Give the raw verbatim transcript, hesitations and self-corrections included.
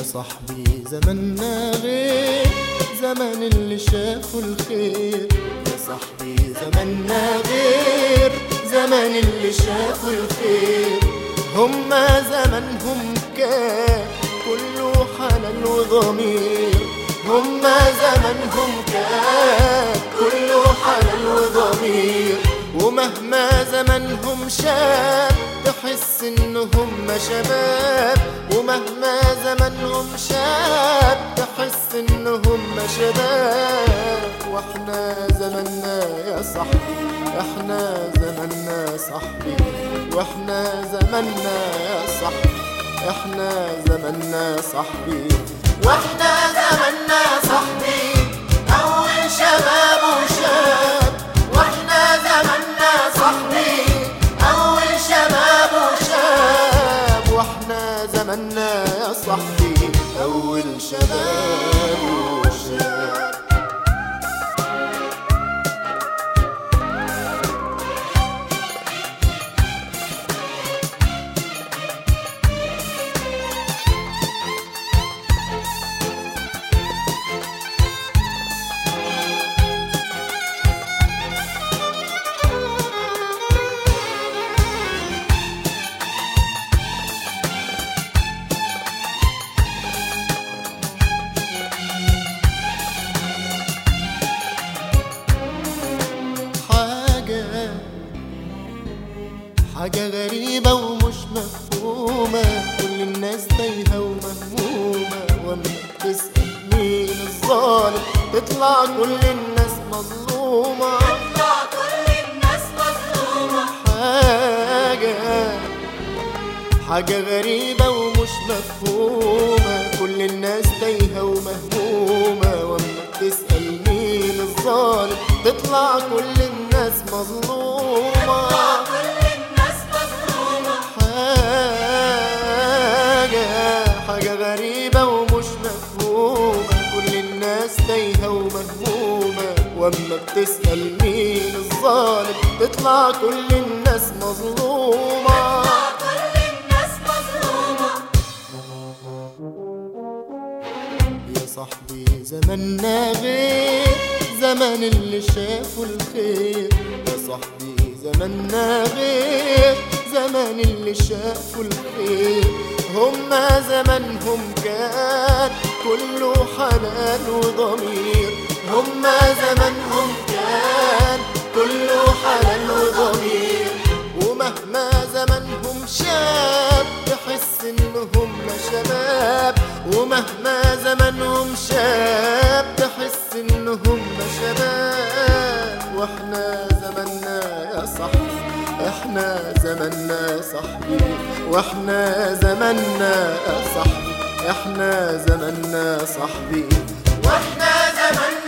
يا صاحبي زماننا غير زمان اللي شافوا الخير. يا صاحبي زماننا غير زمان اللي شافوا الخير. هما زمانهم كان كله حنان وضمير. هما زمانهم كان كله حنان وضمير. ومهما زمانهم شاب تحس انهم شباب. ومهما زمانهم شاب تحس انهم شباب. واحنا زماننا يا صاحبي احنا زماننا صاحبي. واحنا زماننا يا صاحبي احنا زماننا صاحبي. واحنا زماننا صاحبي اول شباب وشاب. واحنا زماننا صاحبي اول شباب وشاب. واحنا زماننا يا صاحبي اول شباب وشاب. حاجة غريبة ومش مفهومة. كل الناس تايهة ومهمومة. وأما تسأل مين الظالم تطلع كل الناس مظلومة. تطلع كل الناس مظلومة. حاجة حاجة غريبة ومش مفهومة. كل الناس تايهة ومهمومة. وأما تسأل مين الظالم تطلع كل الناس مظلومة. حاجة غريبة ومش مفهومة. كل الناس تايهة ومهمومة. واما بتسأل مين الظالم تطلع كل الناس مظلومة. كل الناس مظلومة. يا صاحبي زماننا غير زمان اللي شافوا الخير. يا صاحبي زماننا غير زمان اللي شافوا الخير. هما زمانهم كان كله حنان وضمير. هما زمانهم كان كله حنان وضمير. ومهما زمانهم شاب تحس انهم شباب. ومهما زمانهم شاب تحس انهم شباب. واحنا زماننا يا صاحبي احنا زماننا صاحبي. واحنا زماننا يا صاحبي احنا زماننا صاحبي. واحنا زماننا